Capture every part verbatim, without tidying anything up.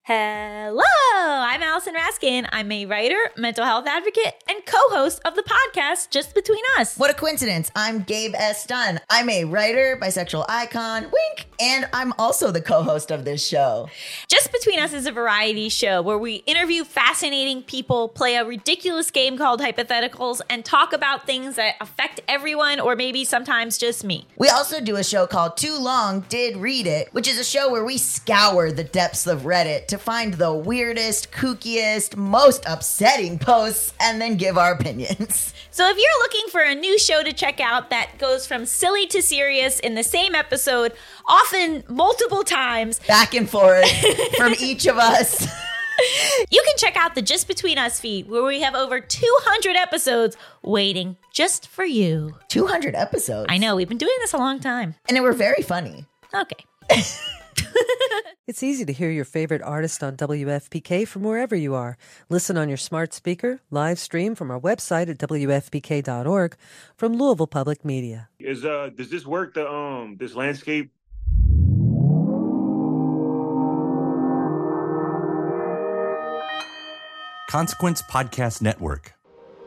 Hello, I'm Allison Raskin. I'm a writer, mental health advocate, and co-host of the podcast Just Between Us. What a coincidence. I'm Gabe S. Dunn. I'm a writer, bisexual icon, wink, and I'm also the co-host of this show. Just Between Us is a variety show where we interview fascinating people, play a ridiculous game called Hypotheticals, and talk about things that affect everyone or maybe sometimes just me. We also do a show called Too Long Did Read It, which is a show where we scour the depths of Reddit to find the weirdest, kookiest, most upsetting posts and then give our opinions. So if you're looking for a new show to check out that goes from silly to serious in the same episode, often multiple times, back and forth from each of us, you can check out the Just Between Us feed where we have over two hundred episodes waiting just for you. two hundred episodes? I know, we've been doing this a long time. And they were very funny. Okay. It's easy to hear your favorite artist on W F P K from wherever you are. Listen on your smart speaker, live stream from our website at W F P K dot org from Louisville Public Media. Is uh does this work, the um this landscape? Consequence Podcast Network.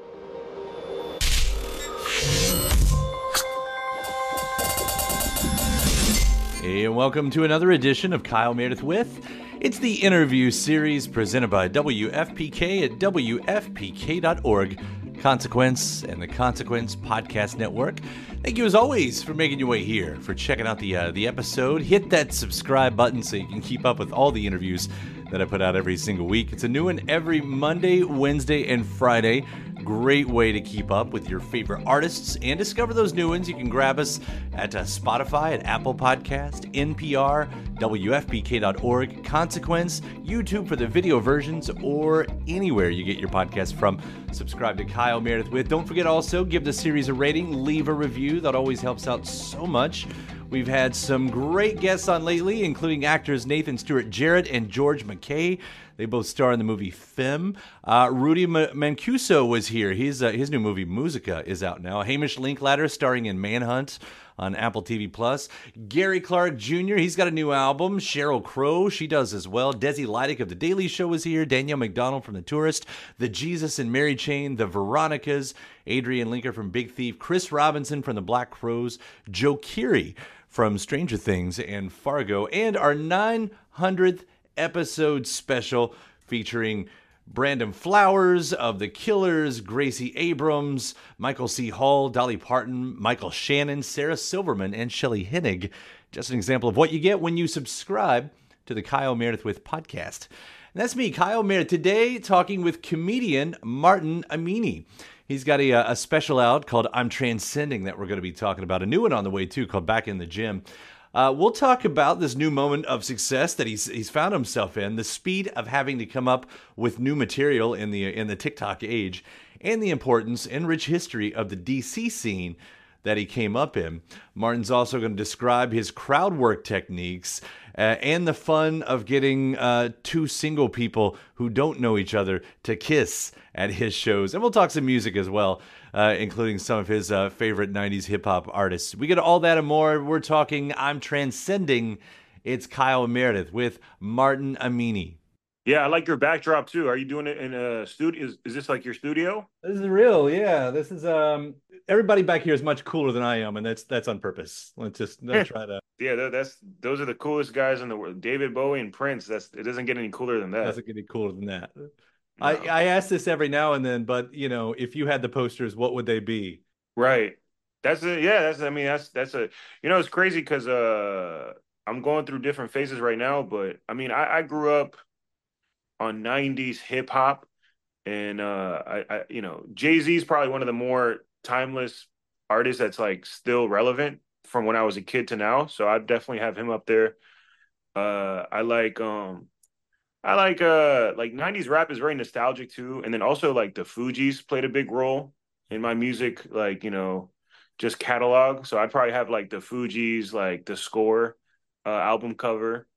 Hey, and welcome to another edition of Kyle Meredith With. It's the interview series presented by W F P K at W F P K dot org, Consequence, and the Consequence Podcast Network. Thank you, as always, for making your way here, for checking out the uh, the episode. Hit that subscribe button so you can keep up with all the interviews that I put out every single week. It's a new one every Monday, Wednesday, and Friday. Great way to keep up with your favorite artists and discover those new ones. You can grab us at uh, Spotify, at Apple Podcast, N P R, W F P K dot org, Consequence, YouTube for the video versions, or anywhere you get your podcast from. Subscribe to Kyle Meredith With. Don't forget also, give the series a rating, leave a review. That always helps out so much. We've had some great guests on lately, including actors Nathan Stewart Jarrett and George McKay. They both star in the movie Femme. Uh, Rudy M- Mancuso was here. He's, uh, his new movie Musica is out now. Hamish Linklater starring in Manhunt on Apple T V Plus. Gary Clark Junior, he's got a new album. Sheryl Crow, she does as well. Desi Lydic of The Daily Show is here. Danielle McDonald from The Tourist. The Jesus and Mary Chain. The Veronicas. Adrian Linker from Big Thief. Chris Robinson from The Black Crowes. Joe Keery from Stranger Things and Fargo. And our nine hundredth episode special featuring Brandon Flowers of The Killers, Gracie Abrams, Michael C. Hall, Dolly Parton, Michael Shannon, Sarah Silverman, and Shelley Hennig. Just an example of what you get when you subscribe to the Kyle Meredith With podcast. And that's me, Kyle Meredith, today talking with comedian Martin Amini. He's got a, a special out called I'm Transcending that we're going to be talking about. A new one on the way, too, called Back in the Gym. Uh, we'll talk about this new moment of success that he's he's found himself in, the speed of having to come up with new material in the in the TikTok age, and the importance and rich history of the D C scene that he came up in. Martin's also going to describe his crowd work techniques uh, and the fun of getting uh, two single people who don't know each other to kiss at his shows. And we'll talk some music as well, uh, including some of his uh, favorite nineties hip-hop artists. We get all that and more. We're talking I'm Transcending. It's Kyle Meredith with Martin Amini. Yeah, I like your backdrop too. Are you doing it in a studio? Is, is this like your studio? This is real, yeah. This is um. Everybody back here is much cooler than I am, and that's that's on purpose. Let's just let's try to. Yeah, that, that's those are the coolest guys in the world. David Bowie and Prince. That's it. Doesn't get any cooler than that. Doesn't get any cooler than that. No. I I ask this every now and then, but you know, if you had the posters, what would they be? Right. That's a yeah. That's I mean that's that's a you know it's crazy because uh I'm going through different phases right now, but I mean I, I grew up on nineties hip hop, and uh, I, I, you know, Jay-Z is probably one of the more timeless artists that's like still relevant from when I was a kid to now. So I definitely have him up there. Uh, I like, um, I like, uh, like nineties rap is very nostalgic too, and then also like the Fugees played a big role in my music, like you know, just catalog. So I'd probably have like the Fugees, like the Score uh, album cover.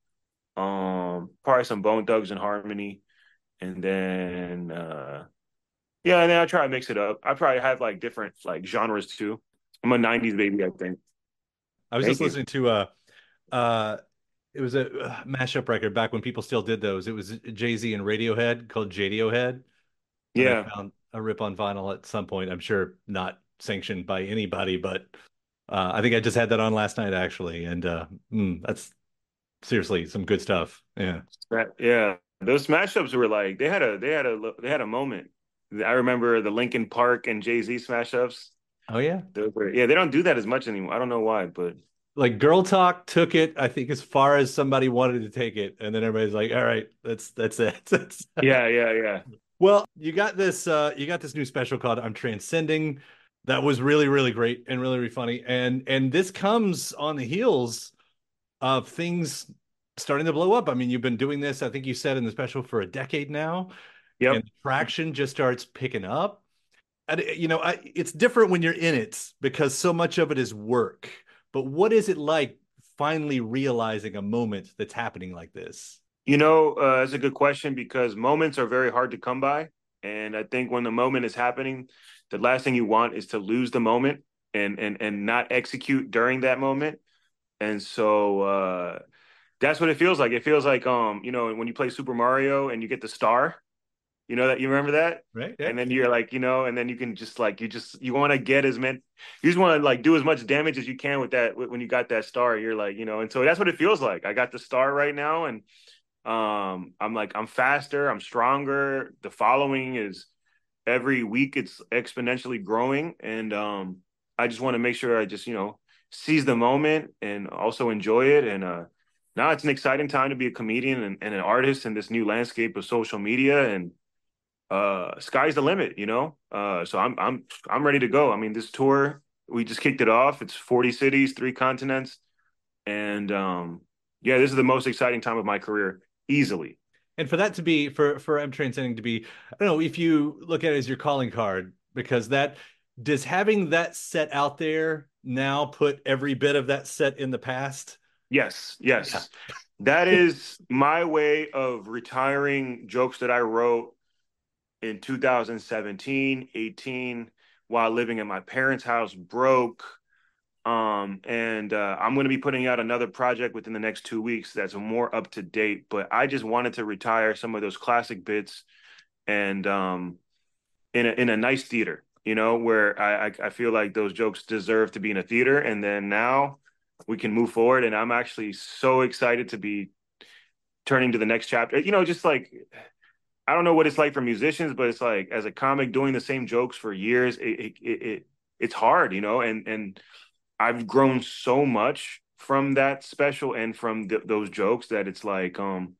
Um, probably some Bone Thugs and Harmony, and then uh, yeah, and then I try to mix it up. I probably have like different like genres too. I'm a nineties baby, I think. I was Thank just you. listening to uh, uh, It was a uh, mashup record back when people still did those. It was Jay-Z and Radiohead called Jadiohead that I Yeah. found a rip on vinyl at some point. I'm sure not sanctioned by anybody, but uh, I think I just had that on last night actually, and uh, mm, that's seriously some good stuff. Yeah. That, yeah. Those smash-ups were like they had a they had a they had a moment. I remember the Linkin Park and Jay-Z smash-ups. Oh yeah. Those were, yeah, they don't do that as much anymore. I don't know why, but Like Girl Talk took it, I think, as far as somebody wanted to take it, and then everybody's like, "All right, that's that's it." That's... yeah, yeah, yeah. Well, you got this. Uh, you got this new special called "I'm Transcending." That was really, really great and really, really funny. And and this comes on the heels of things starting to blow up. I mean, you've been doing this, I think you said in the special, for a decade now, Yep. and traction just starts picking up. And you know, I, it's different when you're in it because so much of it is work. But what is it like finally realizing a moment that's happening like this? You know, uh, that's a good question because moments are very hard to come by. And I think when the moment is happening, the last thing you want is to lose the moment and and and not execute during that moment. And so uh that's what it feels like. It feels like um, you know, when you play Super Mario and you get the star, you know that you remember that? Right? Yeah. And then you're like, you know, and then you can just like you just you want to get as many you just want to like do as much damage as you can with that when you got that star. You're like, you know, and so that's what it feels like. I got the star right now and um, I'm like, I'm faster, I'm stronger. The following is every week it's exponentially growing. And um, I just want to make sure I just, you know, seize the moment and also enjoy it. And uh now it's an exciting time to be a comedian and, and an artist in this new landscape of social media and uh sky's the limit, you know. Uh so I'm I'm I'm ready to go. I mean, this tour, we just kicked it off. It's forty cities, three continents. And um yeah, this is the most exciting time of my career easily. And for that to be for for I'm Transcending to be, I don't know if you look at it as your calling card, because that does having that set out there now put every bit of that set in the past. Yes, yes. That is my way of retiring jokes that I wrote in two thousand seventeen, eighteen, while living at my parents' house, broke. Um, and uh, I'm going to be putting out another project within the next two weeks that's more up to date. But I just wanted to retire some of those classic bits and um, in a, in a nice theater, you know, where I, I I feel like those jokes deserve to be in a theater. And then now we can move forward. And I'm actually so excited to be turning to the next chapter. You know, just like I don't know what it's like for musicians, but it's like as a comic doing the same jokes for years, it it, it, it it's hard, you know, and and I've grown so much from that special and from th- those jokes that it's like um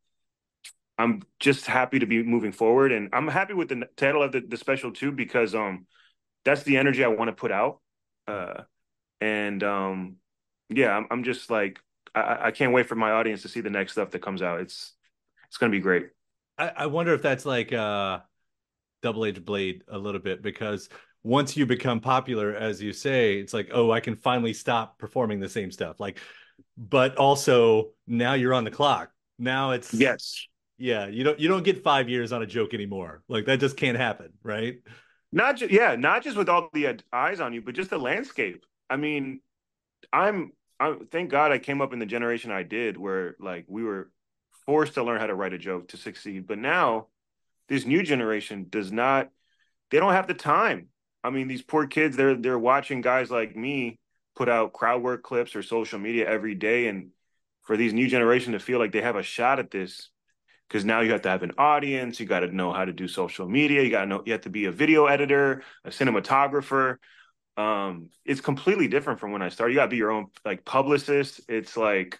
I'm just happy to be moving forward, and I'm happy with the title of the, the special too because um that's the energy I want to put out, uh and um yeah, I'm, I'm just like I, I can't wait for my audience to see the next stuff that comes out. It's it's gonna be great. I, I wonder if that's like a double-edged blade a little bit, because once you become popular, as you say, it's like, oh, I can finally stop performing the same stuff. Like, but also now you're on the clock. Now it's Yes. yeah, you don't you don't get five years on a joke anymore. Like that just can't happen, right? Not just yeah, not just with all the uh, eyes on you, but just the landscape. I mean, I'm I thank God I came up in the generation I did where like we were forced to learn how to write a joke to succeed. But now this new generation does not they don't have the time. I mean, these poor kids, they're they're watching guys like me put out crowd work clips or social media every day. And for these new generation to feel like they have a shot at this, because now you have to have an audience, you got to know how to do social media, you got to know you have to be a video editor, a cinematographer. Um, it's completely different from when I started. You got to be your own like publicist. It's like,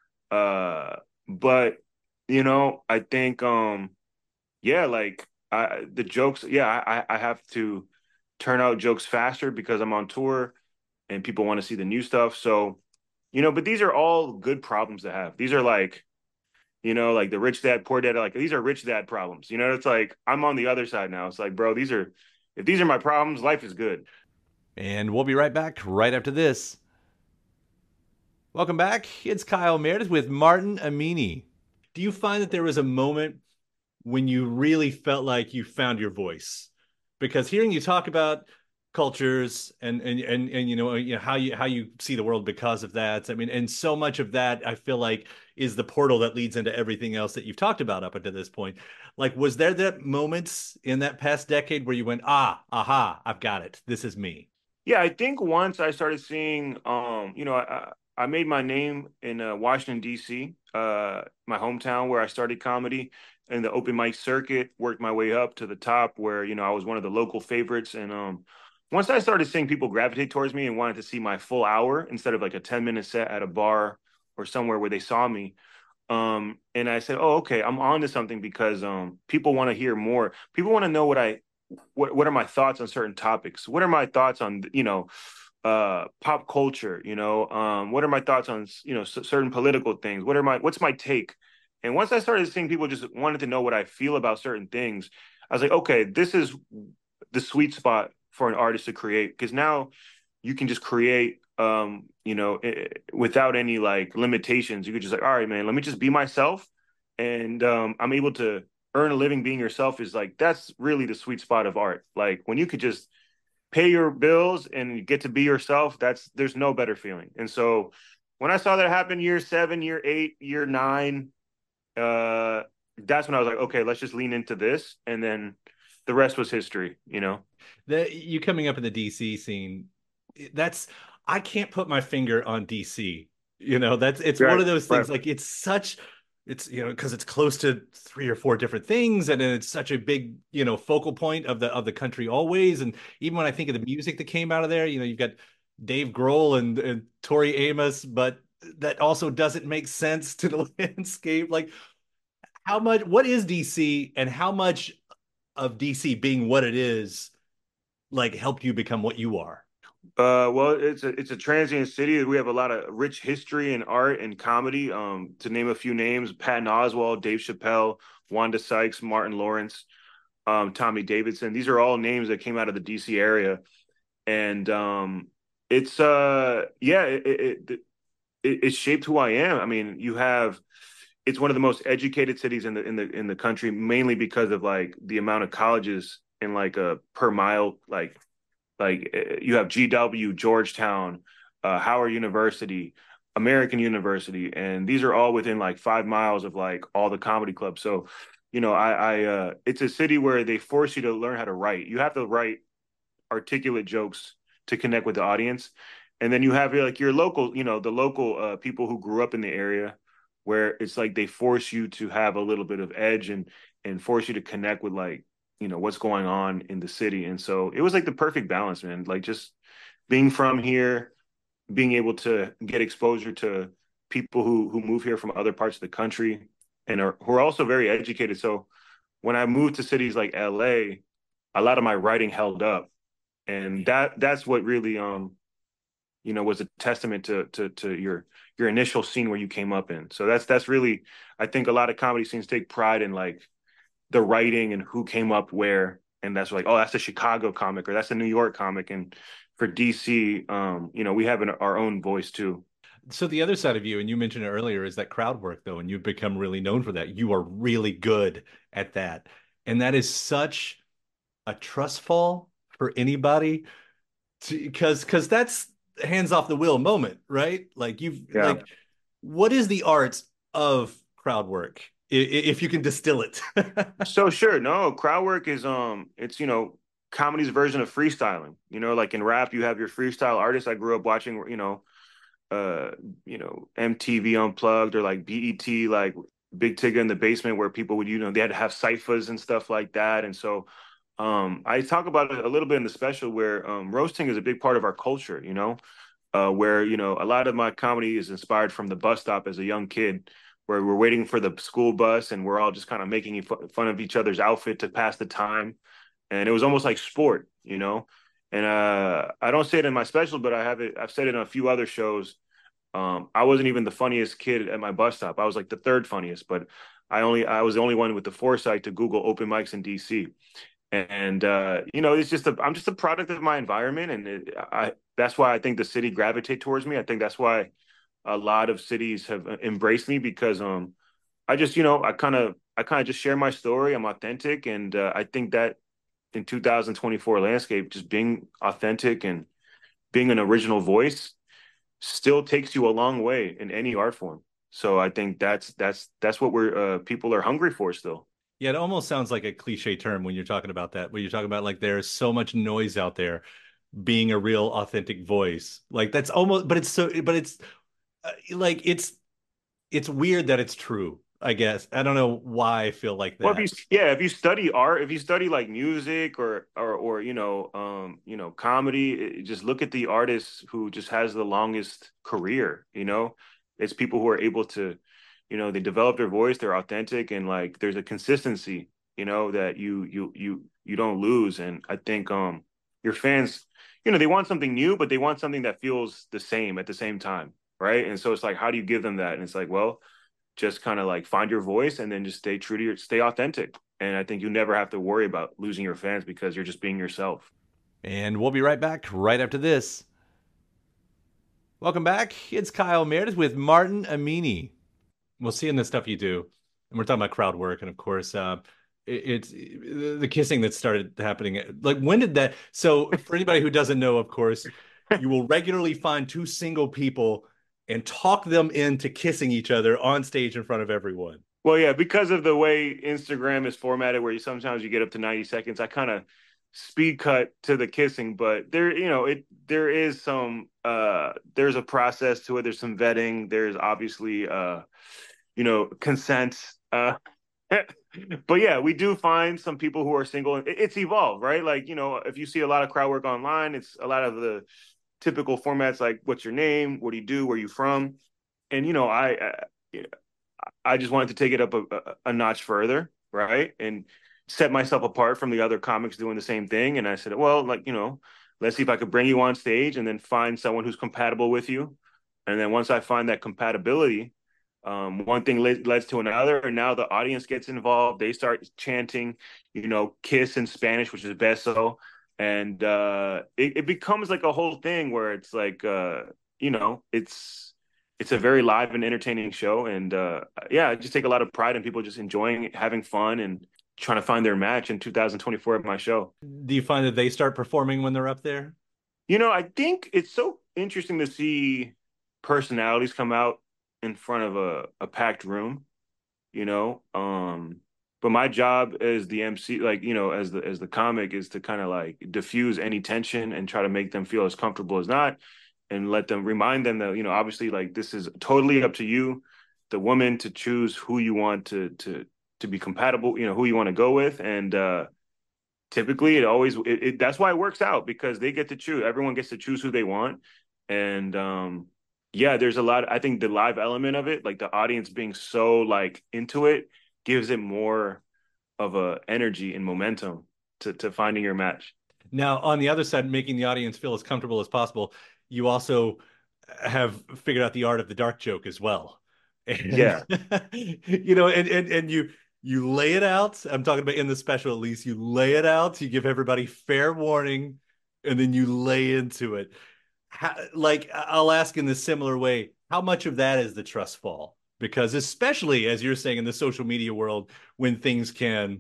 uh, but you know, I think, um, yeah, like I, the jokes, yeah, I, I have to turn out jokes faster because I'm on tour and people want to see the new stuff. So, you know, but these are all good problems to have. These are like, you know, like the rich dad, poor dad, like these are rich dad problems. You know, it's like I'm on the other side now. It's like, bro, these are, if these are my problems, life is good. And we'll be right back right after this. Welcome back. It's Kyle Meredith with Martin Amini. Do you find that there was a moment when you really felt like you found your voice? Because hearing you talk about cultures and and and, and you know, you know how you how you see the world because of that. I mean, and so much of that I feel like is the portal that leads into everything else that you've talked about up until this point. Like, was there that moments in that past decade where you went, ah, aha, I've got it. This is me. Yeah, I think once I started seeing, um, you know, I, I made my name in uh, Washington, D C, uh, my hometown where I started comedy in the open mic circuit, worked my way up to the top where, you know, I was one of the local favorites. And um, once I started seeing people gravitate towards me and wanted to see my full hour instead of like a ten minute set at a bar or somewhere where they saw me, um, and I said, oh, okay, I'm on to something because um, people want to hear more. People want to know what I what what are my thoughts on certain topics? What are my thoughts on, you know, uh, pop culture? You know, um, what are my thoughts on, you know, c- certain political things? What are my what's my take? And once I started seeing people just wanted to know what I feel about certain things, I was like, okay, this is the sweet spot for an artist to create because now you can just create, um, you know, i- without any like limitations. You could just like, all right, man, let me just be myself, and um, I'm able to earn a living being yourself. Is like that's really the sweet spot of art. Like when you could just pay your bills and you get to be yourself. That's there's no better feeling. And so when I saw that happen, year seven, year eight, year nine, uh, that's when I was like, okay, let's just lean into this, and then the rest was history. You know. The you coming up in the D C scene, that's I can't put my finger on D C. You know, that's it's one Right, of those things right. like it's such it's you know because it's close to three or four different things and then it's such a big you know focal point of the of the country always. And even when I think of the music that came out of there, you know, you've got Dave Grohl and, and Tori Amos, but that also doesn't make sense to the landscape. Like how much what is D C and how much of D C being what it is like helped you become what you are? Uh, well, it's a it's a transient city. We have a lot of rich history and art and comedy. Um, to name a few names: Patton Oswalt, Dave Chappelle, Wanda Sykes, Martin Lawrence, um, Tommy Davidson. These are all names that came out of the D C area, and um, it's uh, yeah, it it, it it shaped who I am. I mean, you have it's one of the most educated cities in the in the in the country, mainly because of like the amount of colleges in like a per mile like like eh, you have G W, Georgetown, uh, Howard University, American University, and these are all within like five miles of like all the comedy clubs. So, you know, I, I uh, it's a city where they force you to learn how to write. You have to write articulate jokes to connect with the audience, and then you have like your local, you know, the local uh, people who grew up in the area, where it's like they force you to have a little bit of edge and and force you to connect with like you know what's going on in the city. And so it was like the perfect balance, man. Like just being from here, being able to get exposure to people who who move here from other parts of the country and are who are also very educated. So when I moved to cities like L A, a lot of my writing held up, and that that's what really um you know was a testament to to to your your initial scene where you came up in. So that's that's really I think a lot of comedy scenes take pride in like the writing and who came up where, and that's like, oh, that's a Chicago comic or that's a New York comic. And for D C, um, you know, we have an, our own voice too. So the other side of you, and you mentioned it earlier, is that crowd work though, and you've become really known for that. You are really good at that. And that is such a trust fall for anybody because because that's hands off the wheel moment, right? Like you've Yeah. like what is the art of crowd work if you can distill it? So sure, no, crowd work is um, it's you know, comedy's version of freestyling. You know, like in rap, you have your freestyle artists. I grew up watching, you know, uh, you know, M T V Unplugged or like B E T, like Big Tigger in the Basement, where people would, you know, they had to have ciphers and stuff like that. And so um, I talk about it a little bit in the special where um, roasting is a big part of our culture, you know, uh, where, you know, a lot of my comedy is inspired from the bus stop as a young kid, where we're waiting for the school bus and we're all just kind of making fun of each other's outfit to pass the time. And it was almost like sport, you know. And uh, I don't say it in my special, but I have it. I've said it in a few other shows. Um, I wasn't even the funniest kid at my bus stop. I was like the third funniest, but I only I was the only one with the foresight to Google open mics in D C. And uh, you know, it's just a, I'm just a product of my environment, and it, I that's why I think the city gravitate towards me. I think that's why a lot of cities have embraced me because um, I just you know I kind of I kind of just share my story. I'm authentic, and uh, I think that in two thousand twenty-four landscape, just being authentic and being an original voice still takes you a long way in any art form. So I think that's that's that's what we're uh, people are hungry for still. Yeah, it almost sounds like a cliche term when you're talking about that, when you're talking about like there's so much noise out there, being a real authentic voice. Like that's almost, but it's so, but it's uh, like it's it's weird that it's true, I guess. I don't know why I feel like Well, if that. you yeah, if you study art, if you study like music or or or you know um you know comedy, it- just look at the artist who just has the longest career. You know, it's people who are able to, you know, they develop their voice, they're authentic, and like there's a consistency, you know, that you you you you don't lose. And I think um your fans, you know, they want something new, but they want something that feels the same at the same time, right? And so it's like, how do you give them that? And it's like, well, just kind of like find your voice and then just stay true to your stay authentic. And I think you never have to worry about losing your fans because you're just being yourself. And we'll be right back right after this. Welcome back. It's Kyle Meredith with Martin Amini. We'll see in the stuff you do. And we're talking about crowd work. And of course, uh, it, it's the kissing that started happening. Like, when did that? So, for anybody who doesn't know, of course, you will regularly find two single people and talk them into kissing each other on stage in front of everyone. Well, yeah, because of the way Instagram is formatted, where you sometimes you get up to ninety seconds, I kind of speed cut to the kissing, but there, you know, it there is some uh there's a process to it. There's some vetting. There's obviously uh, you know, consent. Uh but yeah, we do find some people who are single. It's evolved, right? Like, you know, if you see a lot of crowd work online, it's a lot of the typical formats like, what's your name? What do you do? Where are you from? And, you know, I, I, I just wanted to take it up a, a, a notch further, right? And set myself apart from the other comics doing the same thing. And I said, well, like, you know, let's see if I could bring you on stage and then find someone who's compatible with you. And then once I find that compatibility, um, one thing led, leads to another, and now the audience gets involved. They start chanting, you know, "kiss" in Spanish, which is beso, and uh, it, it becomes like a whole thing where it's like, uh, you know, it's it's a very live and entertaining show, and uh, yeah, I just take a lot of pride in people just enjoying it, having fun, and trying to find their match in two thousand twenty-four at my show. Do you find that they start performing when they're up there? You know, I think it's so interesting to see personalities come out in front of a, a packed room, you know. Um, but my job as the M C, like, you know, as the as the comic, is to kind of like diffuse any tension and try to make them feel as comfortable as not, and let them remind them that, you know, obviously, like, this is totally up to you, the woman, to choose who you want to to to be compatible, you know, who you want to go with. And uh typically it always it, it, that's why it works out, because they get to choose, everyone gets to choose who they want. And um yeah, there's a lot, I think the live element of it, like the audience being so like into it, gives it more of a energy and momentum to to finding your match. Now, on the other side, making the audience feel as comfortable as possible, you also have figured out the art of the dark joke as well. And, Yeah. you know, and, and and you you lay it out. I'm talking about in the special, at least. You lay it out. You give everybody fair warning, and then you lay into it. How, like, I'll ask in the similar way, how much of that is the trust fall? Because especially, as you're saying, in the social media world, when things can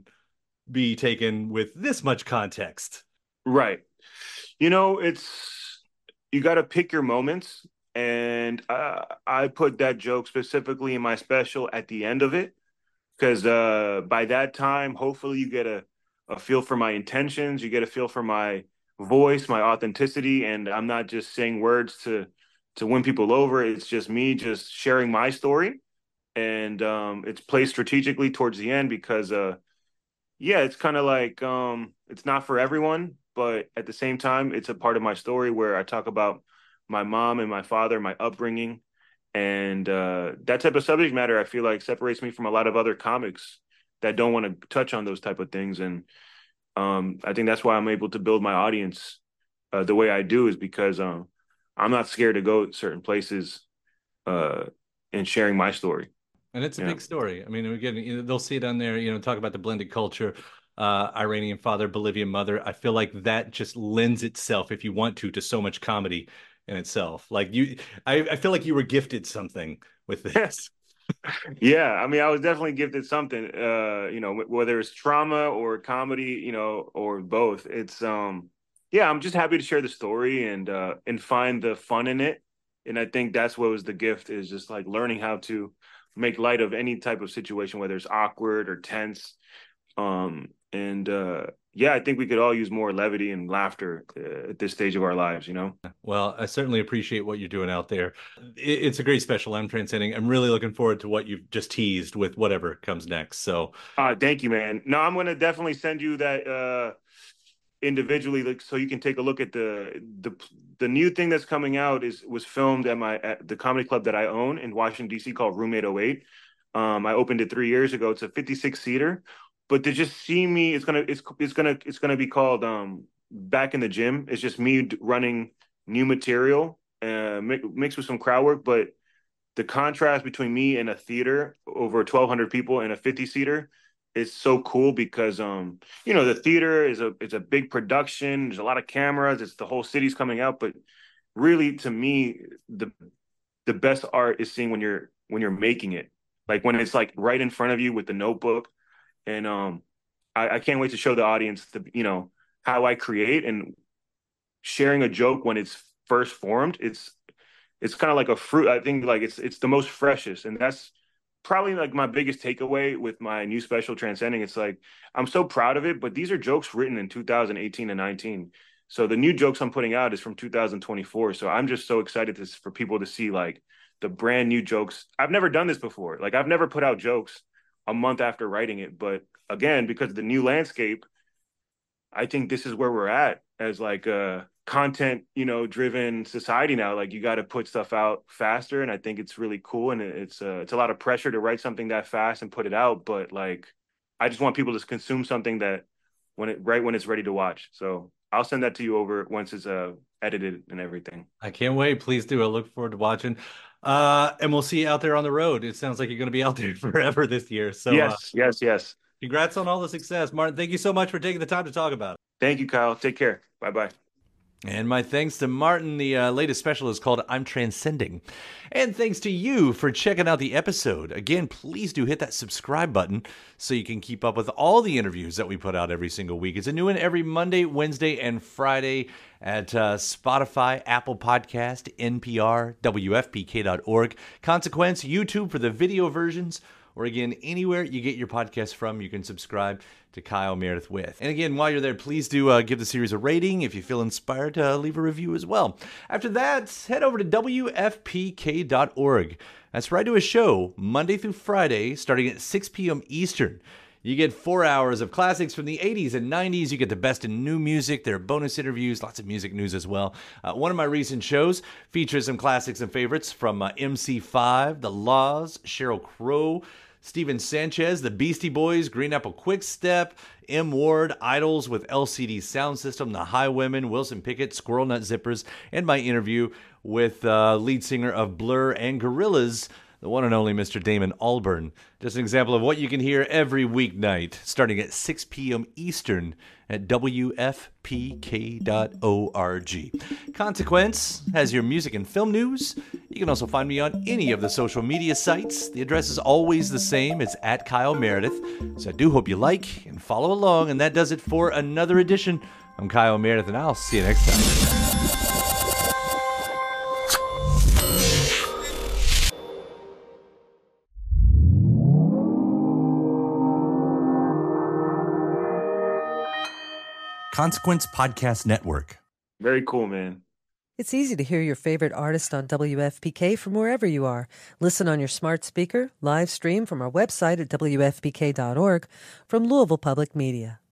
be taken with this much context. Right. You know, it's, you got to pick your moments. And uh, I put that joke specifically in my special at the end of it, because uh, by that time, hopefully you get a, a feel for my intentions. You get a feel for my voice, my authenticity. And I'm not just saying words to, to win people over. It's just me just sharing my story. And um, it's placed strategically towards the end because, uh, yeah, it's kind of like, um, it's not for everyone, but at the same time, it's a part of my story where I talk about my mom and my father, my upbringing. And uh, that type of subject matter, I feel like, separates me from a lot of other comics that don't want to touch on those type of things. And um, I think that's why I'm able to build my audience uh, the way I do, is because um, I'm not scared to go certain places uh, and sharing my story. And it's a Yeah. big story. I mean, again, you know, they'll see it on there, you know, talk about the blended culture, uh, Iranian father, Bolivian mother. I feel like that just lends itself, if you want to, to so much comedy in itself. Like you, I, I feel like you were gifted something with this. Yeah, I mean, I was definitely gifted something, uh, you know, whether it's trauma or comedy, you know, or both. It's, um, yeah, I'm just happy to share the story and, uh, and find the fun in it. And I think that's what was the gift, is just like learning how to make light of any type of situation, whether it's awkward or tense. Um, and uh, yeah, I think we could all use more levity and laughter uh, at this stage of our lives, you know? Well, I certainly appreciate what you're doing out there. It's a great special. I'm transcending. I'm really looking forward to what you've just teased with whatever comes next. So, uh, thank you, man. No, I'm going to definitely send you that uh, individually, like, so you can take a look at the the the new thing that's coming out. Is was filmed at my at the comedy club that I own in Washington D C called Room eight oh eight. Um, I opened it three years ago. It's a fifty-six seater. But to just see me, it's gonna it's it's gonna it's gonna be called um Back in the Gym. It's just me running new material, uh, mixed with some crowd work. But the contrast between me and a theater over twelve hundred people and a fifty seater is so cool, because um you know, the theater is a it's a big production. There's a lot of cameras. It's the whole city's coming out. But really, to me, the the best art is seeing when you're when you're making it, like when it's like right in front of you with the notebook. And um, I, I can't wait to show the audience the you know how I create, and sharing a joke when it's first formed. It's it's kind of like a fruit. I think like it's it's the most freshest, and that's probably like my biggest takeaway with my new special, Transcending. It's like I'm so proud of it, but these are jokes written in two thousand eighteen and nineteen. So the new jokes I'm putting out is from two thousand twenty-four. So I'm just so excited to, for people to see like the brand new jokes. I've never done this before. Like I've never put out jokes a month after writing it. But again, because of the new landscape, I think this is where we're at as like a content, you know, driven society now. Like you got to put stuff out faster. And I think it's really cool. And it's uh, it's a lot of pressure to write something that fast and put it out. But like, I just want people to consume something that when it, right when it's ready to watch. So I'll send that to you over once it's uh, edited and everything. I can't wait. Please do. I look forward to watching. Uh, and we'll see you out there on the road. It sounds like you're going to be out there forever this year. So yes, uh, yes, yes. Congrats on all the success, Martin. Thank you so much for taking the time to talk about it. Thank you, Kyle. Take care. Bye-bye. And my thanks to Martin. The uh, latest special is called I'm Transcending. And thanks to you for checking out the episode. Again, please do hit that subscribe button so you can keep up with all the interviews that we put out every single week. It's a new one every Monday, Wednesday, and Friday at uh, Spotify, Apple Podcast, N P R, W F P K dot org, Consequence, YouTube for the video versions, or again, anywhere you get your podcast from, you can subscribe to Kyle Meredith With. And again, while you're there, please do uh, give the series a rating. If you feel inspired, to uh, leave a review as well. After that, head over to W F P K dot org. That's where I do a show Monday through Friday, starting at six p.m. Eastern. You get four hours of classics from the eighties and nineties. You get the best in new music. There are bonus interviews, lots of music news as well. Uh, one of my recent shows features some classics and favorites from uh, M C five, The Laws, Sheryl Crow, Steven Sanchez, The Beastie Boys, Green Apple Quickstep, M. Ward, Idols with L C D Sound System, The Highwomen, Wilson Pickett, Squirrel Nut Zippers, and my interview with uh, lead singer of Blur and Gorillaz, the one and only Mister Damon Albarn. Just an example of what you can hear every weeknight, starting at six p.m. Eastern at W F P K dot org. Consequence has your music and film news. You can also find me on any of the social media sites. The address is always the same. It's at Kyle Meredith. So I do hope you like and follow along. And that does it for another edition. I'm Kyle Meredith, and I'll see you next time. Consequence Podcast Network. Very cool, man. It's easy to hear your favorite artist on W F P K from wherever you are. Listen on your smart speaker, live stream from our website at W F P K dot org, from Louisville Public Media.